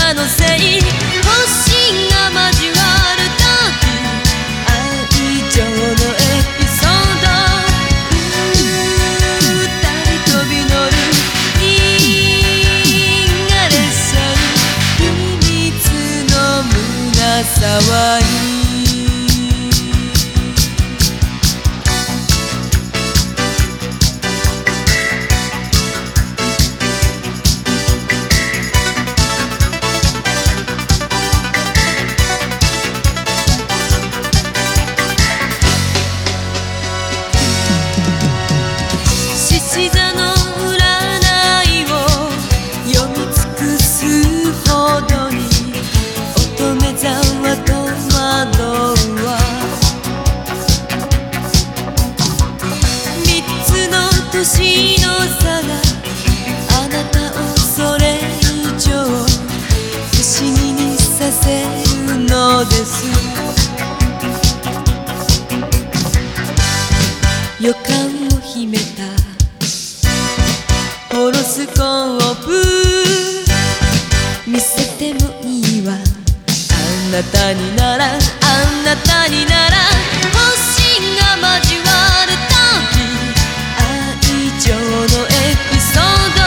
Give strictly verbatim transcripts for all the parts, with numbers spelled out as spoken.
たのせい。星が交わるとき愛情のエピソード。二人飛び乗る銀河列車に秘密の胸騒ぎ。獅子座の占いを読み尽くすほどに乙女座は戸惑うわ。三つの年の差があなたをそれ以上不思議にさせるのです。予感を秘めたホロスコープ見せてもいいわ。あなたにならあなたになら星が交わるとき愛情のエピソード。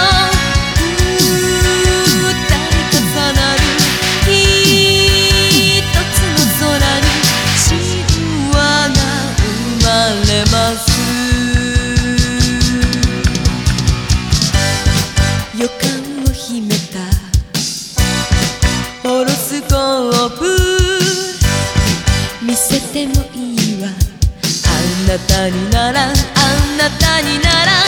二人重なる一つの空に神話が生まれます。予感を秘めたホロスコープ見せてもいいわ。あなたにならあなたになら